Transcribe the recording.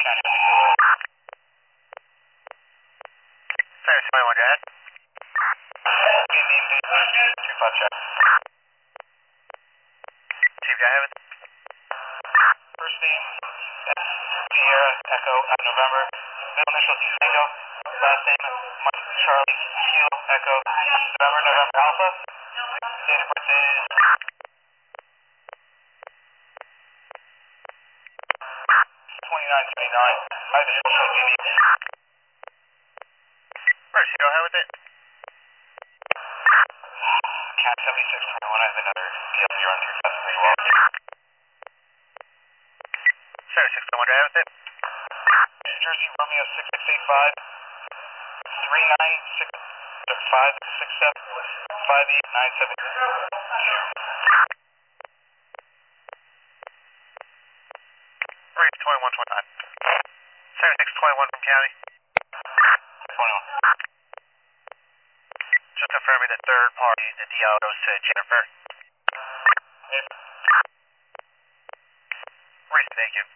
Sorry, 21, go ahead. 25 check. Chief, go ahead with first name, Sierra, Echo, November. Middle initial, Tango. Last name, Mike, Charlie, Kilo, Echo, November, November, Alpha. Date of birth is 2929. I have the initial, do you need? First, you go ahead with it. Cat 7621, I have another PLC run through test as well. 7621, go ahead with it. New Jersey, Romeo 6685, 396, 567, 5897. Reach 2129. 7621 from County. 21. Just confirming the third party, the DL goes to Jennifer. Reach, thank you.